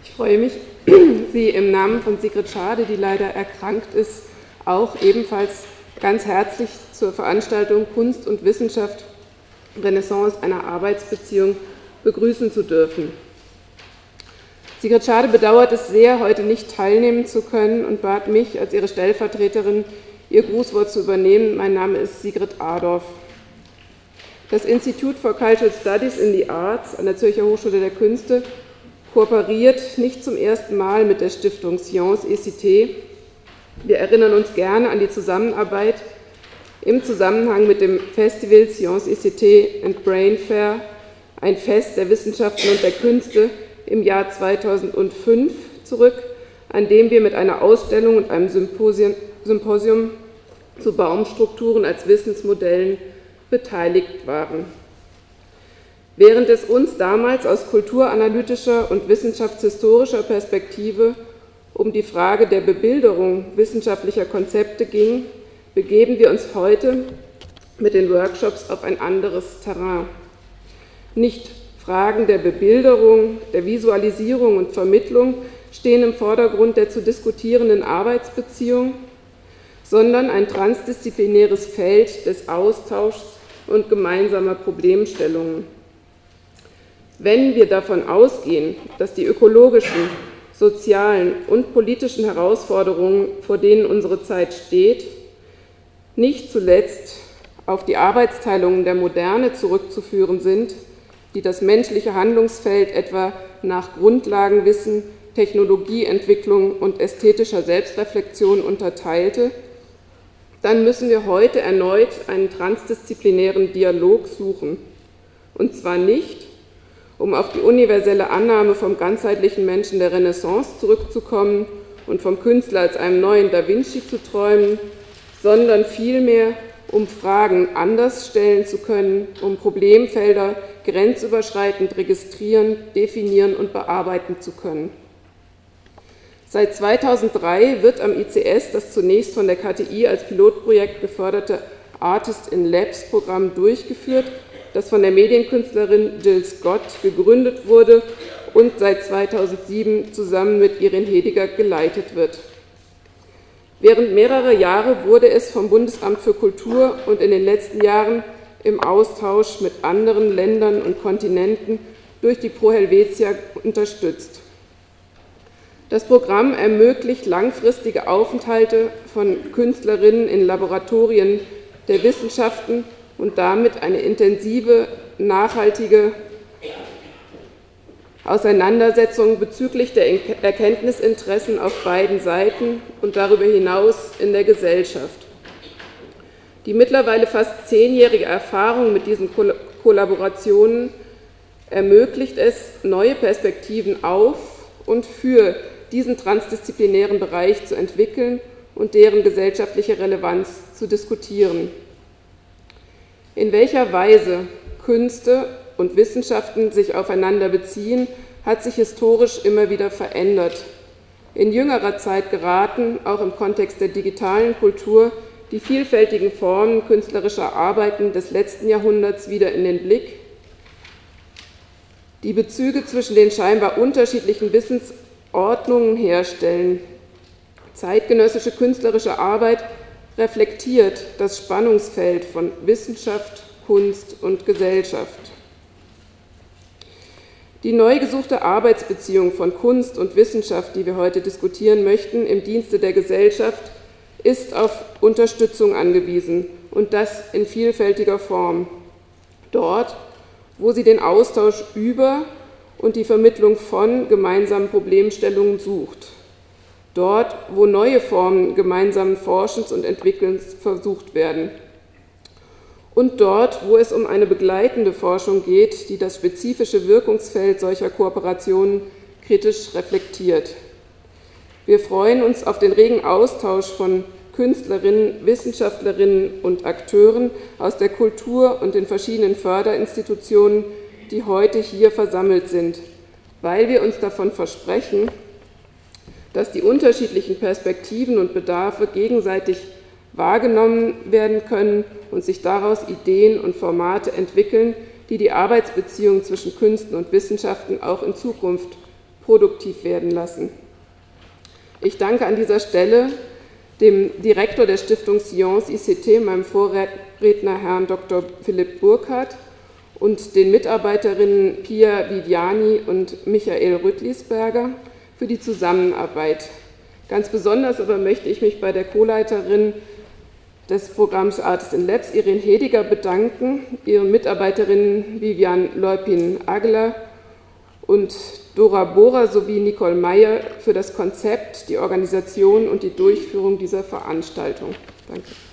Ich freue mich, Sie im Namen von Sigrid Schade, die leider erkrankt ist, auch ebenfalls ganz herzlich zur Veranstaltung Kunst und Wissenschaft Renaissance einer Arbeitsbeziehung begrüßen zu dürfen. Sigrid Schade bedauert es sehr, heute nicht teilnehmen zu können und bat mich als ihre Stellvertreterin, ihr Grußwort zu übernehmen. Mein Name ist Sigrid Adorf. Das Institute for Cultural Studies in the Arts an der Zürcher Hochschule der Künste kooperiert nicht zum ersten Mal mit der Stiftung Sciences ECT. Wir erinnern uns gerne an die Zusammenarbeit im Zusammenhang mit dem Festival Sciences ECT and Brain Fair, ein Fest der Wissenschaften und der Künste im Jahr 2005 zurück, an dem wir mit einer Ausstellung und einem Symposium zu Baumstrukturen als Wissensmodellen beteiligt waren. Während es uns damals aus kulturanalytischer und wissenschaftshistorischer Perspektive um die Frage der Bebilderung wissenschaftlicher Konzepte ging, begeben wir uns heute mit den Workshops auf ein anderes Terrain. Nicht Fragen der Bebilderung, der Visualisierung und Vermittlung stehen im Vordergrund der zu diskutierenden Arbeitsbeziehung, sondern ein transdisziplinäres Feld des Austauschs und gemeinsamer Problemstellungen. Wenn wir davon ausgehen, dass die ökologischen, sozialen und politischen Herausforderungen, vor denen unsere Zeit steht, nicht zuletzt auf die Arbeitsteilungen der Moderne zurückzuführen sind, die das menschliche Handlungsfeld etwa nach Grundlagenwissen, Technologieentwicklung und ästhetischer Selbstreflexion unterteilte, dann müssen wir heute erneut einen transdisziplinären Dialog suchen. Und zwar nicht, um auf die universelle Annahme vom ganzheitlichen Menschen der Renaissance zurückzukommen und vom Künstler als einem neuen Da Vinci zu träumen, sondern vielmehr, um Fragen anders stellen zu können, um Problemfelder grenzüberschreitend registrieren, definieren und bearbeiten zu können. Seit 2003 wird am ICS das zunächst von der KTI als Pilotprojekt geförderte Artist in Labs Programm durchgeführt, das von der Medienkünstlerin Jill Scott gegründet wurde und seit 2007 zusammen mit Irene Hediger geleitet wird. Während mehrerer Jahre wurde es vom Bundesamt für Kultur und in den letzten Jahren im Austausch mit anderen Ländern und Kontinenten durch die Pro Helvetia unterstützt. Das Programm ermöglicht langfristige Aufenthalte von Künstlerinnen in Laboratorien der Wissenschaften und damit eine intensive, nachhaltige Auseinandersetzung bezüglich der Erkenntnisinteressen auf beiden Seiten und darüber hinaus in der Gesellschaft. Die mittlerweile fast 10-jährige Erfahrung mit diesen Kollaborationen ermöglicht es, neue Perspektiven auf und für diesen transdisziplinären Bereich zu entwickeln und deren gesellschaftliche Relevanz zu diskutieren. In welcher Weise Künste und Wissenschaften sich aufeinander beziehen, hat sich historisch immer wieder verändert. In jüngerer Zeit geraten, auch im Kontext der digitalen Kultur, die vielfältigen Formen künstlerischer Arbeiten des letzten Jahrhunderts wieder in den Blick. Die Bezüge zwischen den scheinbar unterschiedlichen Wissensordnungen herstellen. Zeitgenössische künstlerische Arbeit reflektiert das Spannungsfeld von Wissenschaft, Kunst und Gesellschaft. Die neu gesuchte Arbeitsbeziehung von Kunst und Wissenschaft, die wir heute diskutieren möchten, im Dienste der Gesellschaft, ist auf Unterstützung angewiesen und das in vielfältiger Form. Dort, wo sie den Austausch über und die Vermittlung von gemeinsamen Problemstellungen sucht. Dort, wo neue Formen gemeinsamen Forschens und Entwickelns versucht werden. Und dort, wo es um eine begleitende Forschung geht, die das spezifische Wirkungsfeld solcher Kooperationen kritisch reflektiert. Wir freuen uns auf den regen Austausch von Künstlerinnen, Wissenschaftlerinnen und Akteuren aus der Kultur und den verschiedenen Förderinstitutionen, die heute hier versammelt sind, weil wir uns davon versprechen, dass die unterschiedlichen Perspektiven und Bedarfe gegenseitig wahrgenommen werden können und sich daraus Ideen und Formate entwickeln, die die Arbeitsbeziehungen zwischen Künsten und Wissenschaften auch in Zukunft produktiv werden lassen. Ich danke an dieser Stelle dem Direktor der Stiftung Science ICT, meinem Vorredner Herrn Dr. Philipp Burkhardt, und den Mitarbeiterinnen Pia Viviani und Michael Rüttlisberger für die Zusammenarbeit. Ganz besonders aber möchte ich mich bei der Co-Leiterin des Programms Artists in Labs, Irene Hediger, bedanken, ihren Mitarbeiterinnen Vivian Leupin-Agler und Dora Bohrer sowie Nicole Meyer für das Konzept, die Organisation und die Durchführung dieser Veranstaltung. Danke.